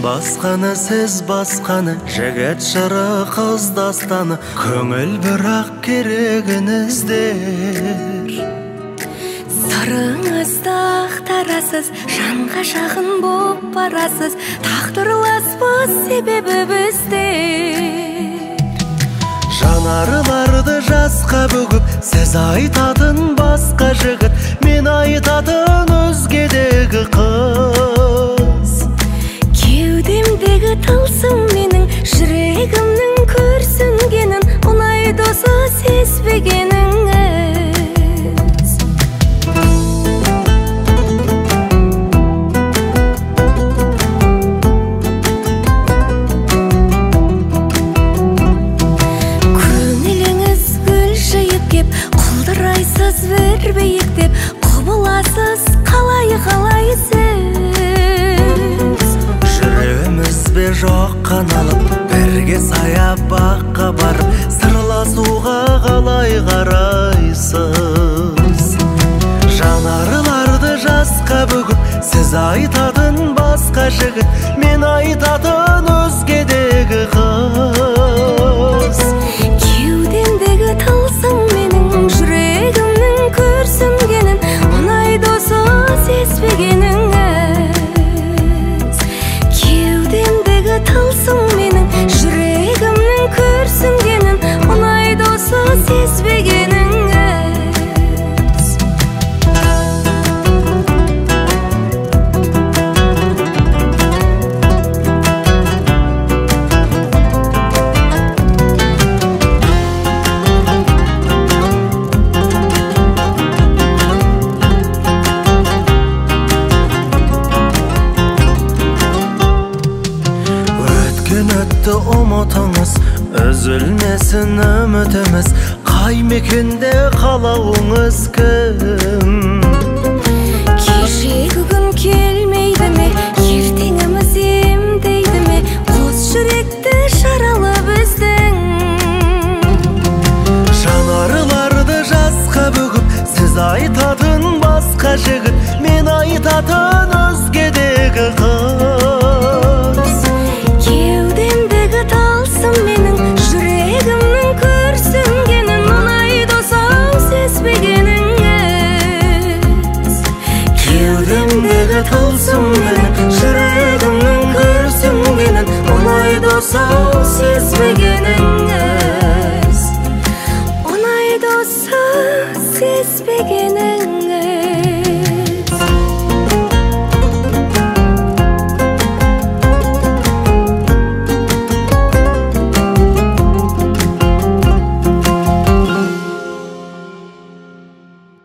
басқаны, сіз басқаны, жігіт жыры қыз дастаны, көңіл бірақ керегін іздер. Сырыңызды ақтарасыз, жанға жақын боп барасыз, тағдырласпыз себебі біздер. Жанарыларды жасқа бөгіп, сіз айтатын басқа жігіт, мен айтатын өзгедегі қыз. Кеудемдегі тылсым менің, жүрегімнің көрсінгенін, ұнай досы сезбегеніңіз. Көңіліңіз гүл жиып кеп, құлдырайсыз бір биіктеп, құбыласыз қалай сіз. Жүремізбе жоқ қаналып, бірге саябаққа барып, сырласуға қалай қарайсыз. Жанарыларды жасқа бөгіп, сіз айтатын басқа жігіт, мен айтатын өзгедегі қыз. Кеудемдегі тылсым менің, жүрегімнің көрсінгенін, ұнай досы сезбегеніңіз. Кеудемдегі тылсым менің, жүрегімнің көрсінгенін, ұнай досы сезбегеніңіз. Өтті ұмытыңыз, үзілмесін үмітіміз, қай мекенде қалауыңыз кім? Кешегі күн келмейді ме, ертеңіміз емдейді ме, қос жүректі жаралы біздің. Жанарыларды жасқа бөгіп, сіз айтатын басқа жігіт, мен айтатын өзгедегі қыз. Кеудемдегі тылсым менің, жүрегімнің көрсінгенін, ұнай досым сезбегеніңіз. Кеудемдегі тылсым менің, жүрегімнің көрсінгенін, ұнай досым сезбегеніңіз. Ұнай досы сезбегеніңіз.